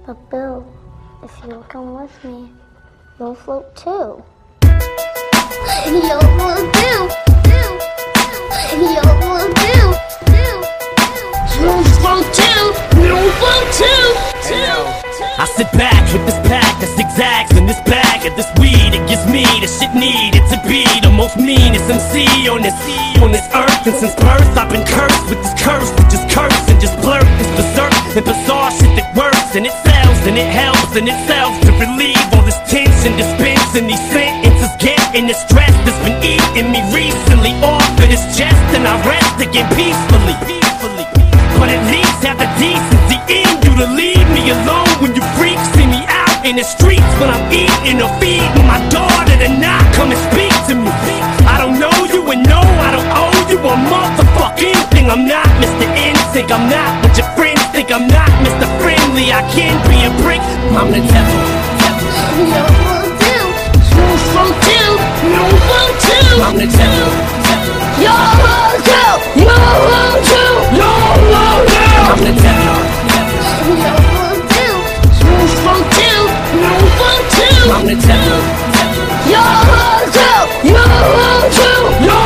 But Bill, if you'll come with me, you'll float too. You'll float too. You'll float too. You'll float too. You'll float too. I sit back with this pack of zigzags in this bag of this weed. It gives me the shit needed to be the most meanest MC on this earth. And since birth I've been cursed with this curse to just curse and just blurt this berserk and bizarre shit that works. And it sells and it helps and it sells to relieve all this tension, dispense and these sentences getting the stress that's been eating me recently off of this chest. And I rest again peacefully. But at least have the decency in you to leave me alone when you freaks see me out in the streets when I'm eating or feeding my daughter to not come and speak to me. I don't know you and no, I don't owe you a motherfucking thing. I'm not Mr. Instinct, I'm not what your friends think. I'm not Mr. Friendly, I can be a brick. I'm the devil. You'll float too. You'll float too. You'll float too. I'm the devil. You'll float too. You'll float too. I'm the devil. You'll float too. You'll float too. You'll float too. I'm the devil. You'll float too. You'll float too.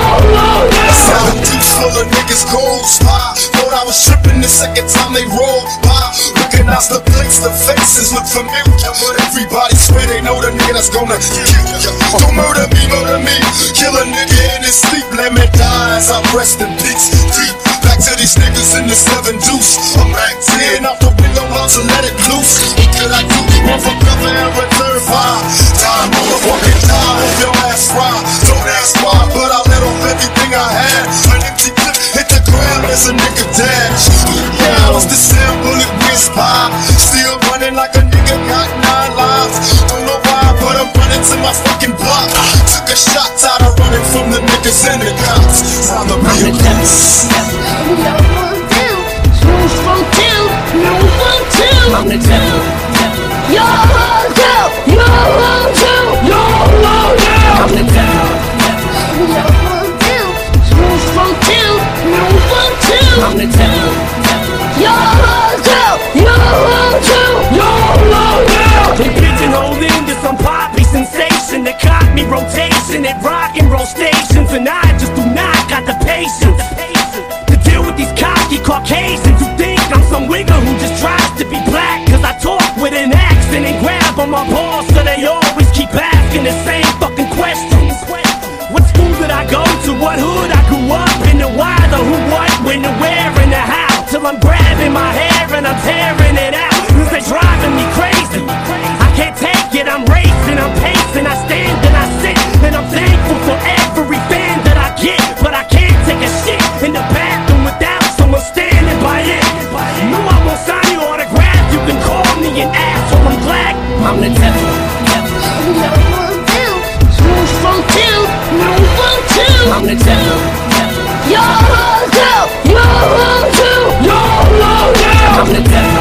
Deep full of niggas cold spot. Thought I was tripping the second time they rolled by. Recognize the plates, the faces look familiar, but everybody swear they know the nigga that's gonna kill ya. Don't murder me, kill a nigga in his sleep. Let me die as I rest in peace. Deep back to these niggas in the 7 deuce. I'm back 10 out the window, about to let it loose. What could I do? Run for cover and return fire. Die, motherfucking die, if your ass fry. Don't ask why, but I let off everything I had. An empty clip hit the ground as a nigga dash. Now it's the sound bullet whiz pie. Still running like a nigga got 9 lives. Don't know why, but I'm running to my fucking block. Took a shot, tired of running from the niggas and the cops. Time to be a beast. You'll float too. You'll float too. You'll float too. I'm the devil. You'll float too. You'll float too. I'm the devil. You'll float too. You'll float too. You'll float too. I'm the devil. You'll float too. You'll float too. They pigeonholed into some poppy sensation that caught me rotation at rock and roll stations, and I just do not got the patience to deal with these cocky Caucasians who think I'm some wigger who just tries to be black. Cause I talk with an accent and grab on my balls, so they always keep asking the same fucking questions. What school did I go to? What hood I grew up in? The why, the who, what, when, the where, and the how. Till I'm grabbing my hair and I'm tearing it out. Cause they driving me crazy. I can't take it, I'm racing, I'm pacing. I stand and I sit, and I'm thankful for every fan that I get. But I can't take a shit in the bathroom without someone standing by it. No, I won't sign your autograph. You can call me an asshole, I'm glad I'm the devil. You'll float too. You'll float too. You'll float too. I'm the devil. You'll float too. You'll float too. I'm the devil.